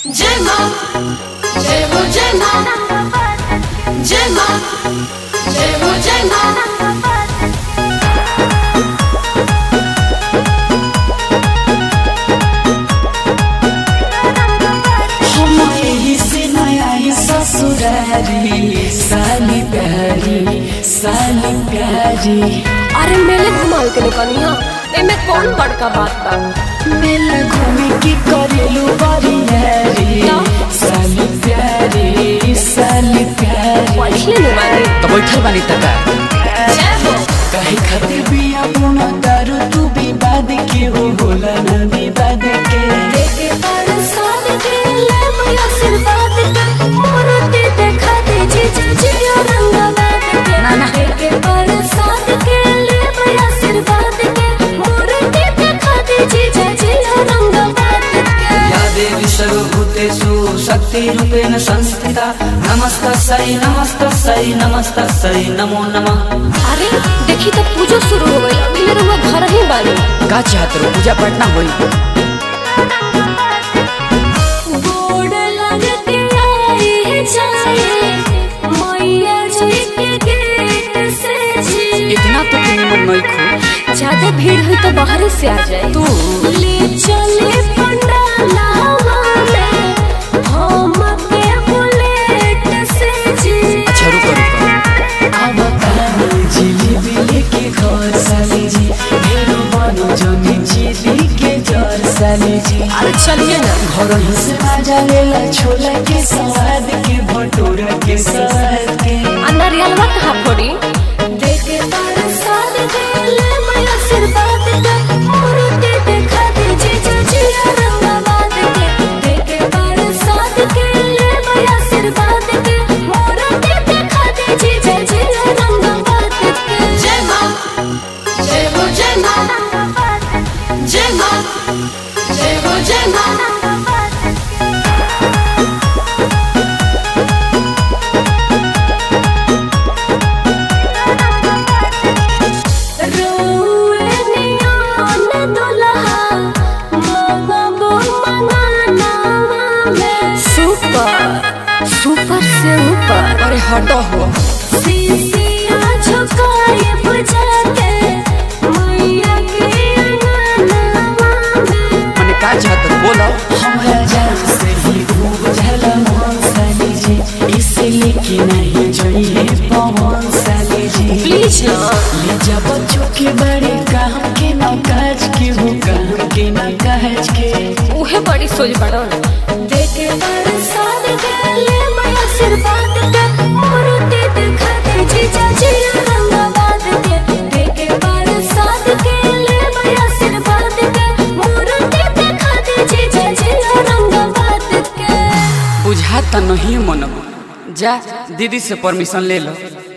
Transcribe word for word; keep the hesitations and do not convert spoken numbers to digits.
जय मां जय हो जय मां जय मां जय हो जय मां ससुरारी साली प्यारी साली प्यारी। अरे मेले घुमाल के कनिया एमे कौन बड़का बात बा। मेले घूमे की करेलू बड़ी यारी साली प्यारी साली प्यारी। बैठले न बानी तो बैठल बानी तका जय हो कहीं खातिर बिया बुना दारू तू विवाद के हो बोला ना विवाद के देखे पर साथ के ले मैं आशीर्वाद के मूर्ति देखा दे जीजा जियो रंग बात के ना ना देखे पर साथ के ले मैं आशीर्वाद के मूर्ति देखा दे जीजा जियो रंग बात के। या देवी सर्वभूतेषु शक्तिरूपेण संस्थिता नमस्तस्यै नमस्तस्यै नमस्तस्यै नमो नमः। अरे देखी तो पूजा शुरू हो गई अभी रुआ घर ही बानी का चाहत रो पूजा पटना होई गोड़ लग के आई जाए मैया जी के गेट से जी। इतना तो निमन नहीं खो ज्यादा भीड़ हुई तो बाहर से आ जाए तू ले चले पंडालवा में हम के बुलेट से जी। अच्छा रुको रुको अब पानी जिलेबी लेके घर साली जी ढेरो बनो जमी जिली के जर साली जी। अरे चलिए ना घर ही से मजा लेला छोला के स्वाद के भटूरा के स्वाद के अनरियलवा कहाँ फोड़ी देखे पर साथ के ले मैं आशीर्वाद के मूर्ति देखा दे जीजा जिया रंग बात के देखे पर साथ के ले मैं आशीर्वाद के मूर्ति देखा दे जीजा जिया रंग बात के। जय मां जय हो जय मां जय मां जय हो जय मां रोए नियान दुल्हा मंगबो मंगाना में सुपर सुपर से ऊपर अरे हटो हो सीसिया झुकाए बुझा के मैया के अंगना में। मैंने का चाहत बोलो हमरा जान से ही खूब झला मन साली जी इसलिए कि नहीं चाहिए पवन साली जी प्लीज ना ले जा बच्चों के बड़े काम के ना काज के हो काम के ना काज के उहे बड़ी सोच बड़ो देखे पर साथ के ले मैं आशीर्वाद के मूर्ति देखा दे जीजा जिया रंग बात के देखे पर साथ के ले मैं आशीर्वाद के मूर्ति देखा दे जीजा जिया रंग बात के। बुझाता नहीं मन जा दीदी से परमिशन ले लो।